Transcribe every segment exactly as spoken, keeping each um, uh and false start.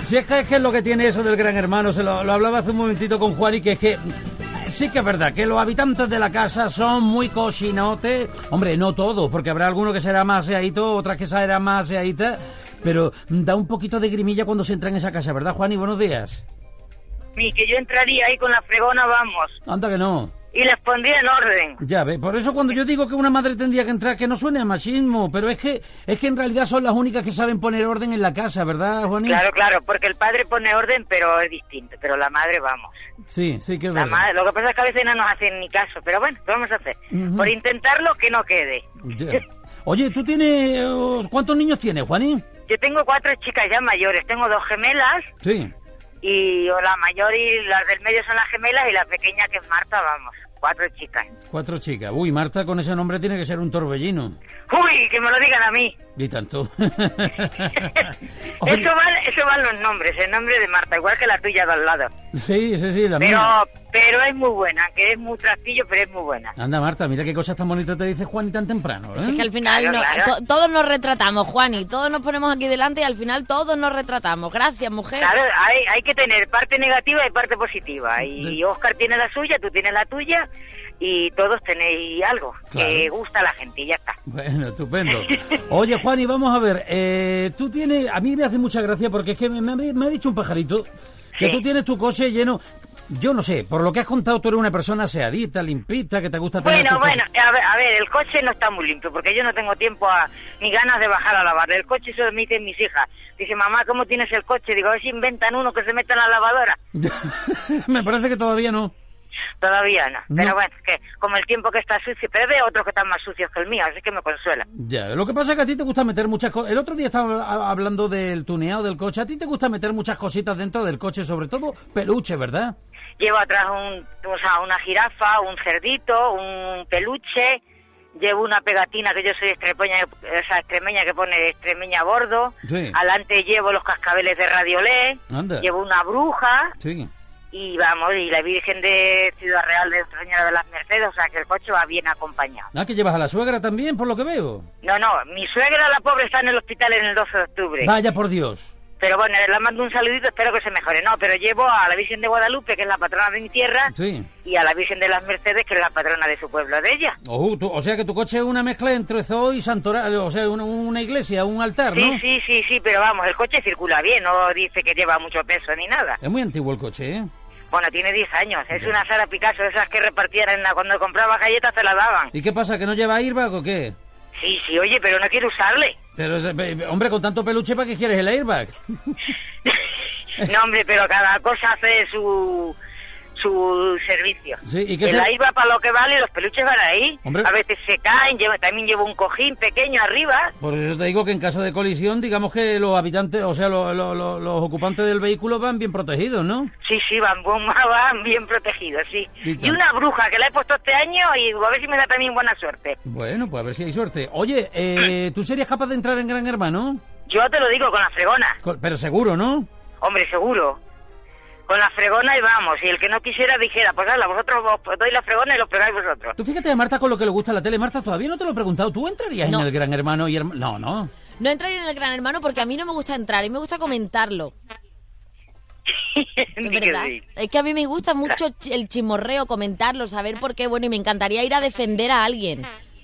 Si es que, es que es lo que tiene eso del Gran Hermano, se lo, lo hablaba hace un momentito con Juan, y que es que sí que es verdad que los habitantes de la casa son muy cochinotes. Hombre, no todos, porque habrá alguno que será más aseadito, otras que serán más aseaditas, pero da un poquito de grimilla cuando se entra en esa casa, ¿verdad, Juan? Y buenos días. Ni que yo entraría ahí con la fregona, vamos. Anda que no. Y les pondría en orden. Ya ve, por eso cuando yo digo que una madre tendría que entrar, que no suene a machismo, pero es que es que en realidad son las únicas que saben poner orden en la casa, ¿verdad, Juanito? Claro, claro, porque el padre pone orden, pero es distinto, pero la madre, vamos. Sí, sí que es la verdad. Madre, lo que pasa es que a veces no nos hacen ni caso, pero bueno, ¿qué vamos a hacer? Uh-huh. Por intentarlo, que no quede. Ya. Oye, ¿tú tienes... ¿cuántos niños tienes, Juanín? Yo tengo cuatro chicas ya mayores, tengo dos gemelas. Sí. Y la mayor y las del medio son las gemelas y la pequeña que es Marta, vamos. Cuatro chicas. Cuatro chicas. Uy, Marta con ese nombre tiene que ser un torbellino. Uy, que me lo digan a mí. Y tanto. eso van, eso van los nombres, el nombre de Marta, igual que la tuya de al lado. Sí, sí, sí, la pero, mía. Pero es muy buena, que es muy trastillo, pero es muy buena. Anda, Marta, mira qué cosas tan bonitas te dice Juan y tan temprano, ¿eh? Es que al final claro, no, claro. To, todos nos retratamos, Juani, todos nos ponemos aquí delante y al final todos nos retratamos. Gracias, mujer. Claro, hay, hay que tener parte negativa y parte positiva. Y Óscar tiene la suya, tú tienes la tuya. Y todos tenéis algo claro. que gusta a la gente y ya está. Bueno, estupendo. Oye, Juan, y vamos a ver, eh, tú tienes... A mí me hace mucha gracia porque es que me, me, me ha dicho un pajarito que sí. Tú tienes tu coche lleno... Yo no sé, por lo que has contado, tú eres una persona aseadita, limpita, que te gusta tener... Bueno, bueno, a ver, a ver, el coche no está muy limpio, porque yo no tengo tiempo a, ni ganas de bajar a lavar. El coche eso me dicen mis hijas. Dice, mamá, ¿cómo tienes el coche? Digo, a ver si inventan uno que se meta en la lavadora. Me parece que todavía no. Todavía no. no, pero bueno, que como el tiempo que está sucio, pero veo otros que están más sucios que el mío, así que me consuela. Ya, lo que pasa es que a ti te gusta meter muchas cosas. El otro día estaba hablando del tuneado del coche, a ti te gusta meter muchas cositas dentro del coche, sobre todo peluche, ¿verdad? Llevo atrás un, o sea, una jirafa, un cerdito, un peluche, llevo una pegatina que yo soy extremeña, esa extremeña que pone extremeña a bordo, sí. Adelante llevo los cascabeles de Radiolé, Anda. Llevo una bruja, sí. Y vamos, y la Virgen de Ciudad Real de Nuestra Señora de las Mercedes, o sea que el coche va bien acompañado. Ah, que llevas a la suegra también, por lo que veo. No, no, mi suegra, la pobre, está en el hospital en el doce de octubre. Vaya por Dios. Pero bueno, le mando un saludito, espero que se mejore. No, pero llevo a la Virgen de Guadalupe, que es la patrona de mi tierra, sí. Y a la Virgen de las Mercedes, que es la patrona de su pueblo, de ella. Oh, tú, o sea que tu coche es una mezcla entre zoo y santoral, o sea, una, una iglesia, un altar, sí, ¿no? Sí, sí, sí, sí, pero vamos, el coche circula bien, no dice que lleva mucho peso ni nada. Es muy antiguo el coche, ¿eh? Bueno, tiene diez años, es una Sara Picasso, esas que repartían en la, cuando compraba galletas se las daban. ¿Y qué pasa, que no lleva airbag o qué? Sí, sí, oye, pero no quiero usarle. Pero, hombre, con tanto peluche, ¿para qué quieres el airbag? No, hombre, pero cada cosa hace su su servicio. Sí, ¿y qué el se... airbag para lo que vale y los peluches van ahí. Hombre... A veces se caen, lleva, también llevo un cojín pequeño arriba. Por eso te digo que en caso de colisión, digamos que los habitantes, o sea, los, los, los, los ocupantes del vehículo van bien protegidos, ¿no? Sí, sí, van, van bien protegidos, sí. Y, y una bruja que la he puesto este año y a ver si me da también buena suerte. Bueno, pues a ver si hay suerte. Oye, eh, ¿tú serías capaz de entrar en Gran Hermano? Yo te lo digo con la fregona. Con, pero seguro, ¿no? Hombre, seguro. Con la fregona y vamos, y el que no quisiera dijera, pues hala, vosotros os doy la fregona y lo pegáis vosotros. Tú fíjate a Marta con lo que le gusta la tele. Marta, todavía no te lo he preguntado. ¿Tú entrarías no. en el Gran Hermano? y herma... No, no. No entraría en el Gran Hermano porque a mí no me gusta entrar, y me gusta comentarlo. ¿Es verdad? Sí. Es que a mí me gusta mucho el chismorreo, comentarlo, saber por qué, bueno, y me encantaría ir a defender a alguien.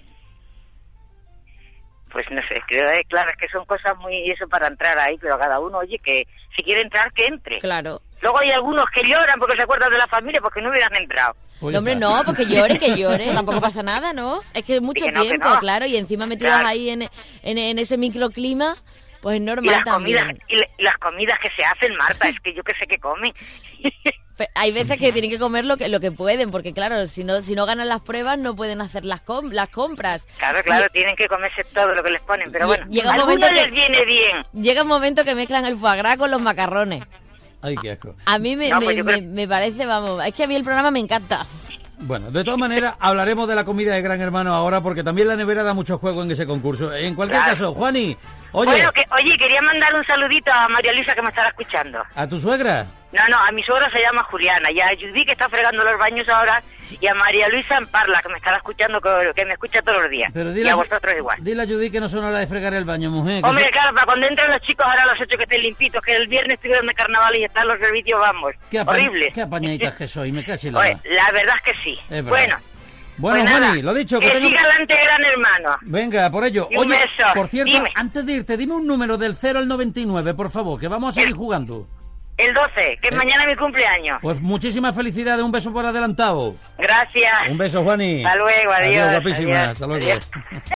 Pues no sé, creo, eh, claro, es que son cosas muy... eso para entrar ahí, pero cada uno, oye, que si quiere entrar, que entre. Claro. Luego hay algunos que lloran porque se acuerdan de la familia porque no hubieran entrado. No, hombre, no, porque llore, que llore, tampoco pasa nada, ¿no? Es que es mucho no, tiempo, no. Claro, y encima metidos claro. ahí en, en, en ese microclima, pues es normal y las también. Comidas, y, y las comidas que se hacen, Marta, es que yo que sé que comen. Hay veces que tienen que comer lo que lo que pueden, porque claro, si no si no ganan las pruebas no pueden hacer las com las compras. Claro, claro, y, tienen que comerse todo lo que les ponen, pero bueno, llega un a momento algunos que, les viene bien. Llega un momento que mezclan el foie gras con los macarrones. Ay, qué asco. A mí me, no, me, pues me, creo... me parece, vamos, es que a mí el programa me encanta. Bueno, de todas maneras, hablaremos de la comida de Gran Hermano ahora, porque también la nevera da mucho juego en ese concurso. En cualquier claro. caso, Juani, oye... Bueno, que, oye, quería mandar un saludito a María Luisa que me estará escuchando. ¿A tu suegra? No, no, a mi suegra se llama Juliana, y a Judy, que está fregando los baños ahora, y a María Luisa en Parla, que me estará escuchando, que, que me escucha todos los días. Pero dile y a a vosotros igual. Dile a Judy que no son hora de fregar el baño, mujer. Hombre, se... claro, para cuando entran los chicos ahora los hechos que estén limpitos, que el viernes estuvieron de carnaval y están los servicios, vamos, qué apa... horrible. Qué apañaditas que soy, me caché la... Oye, la verdad es que sí. Es bueno. Bueno, pues Juani, lo dicho. Que, que tengo... siga adelante, gran hermano. Venga, por ello. Y un Oye, beso. por cierto, dime. antes de irte, dime un número del cero al noventa y nueve, por favor, que vamos a seguir jugando. El doce, que es eh, mañana mi cumpleaños. Pues muchísimas felicidades, un beso por adelantado. Gracias. Un beso, Juani. Hasta luego, adiós. Adiós, guapísima, adiós, hasta luego. Adiós.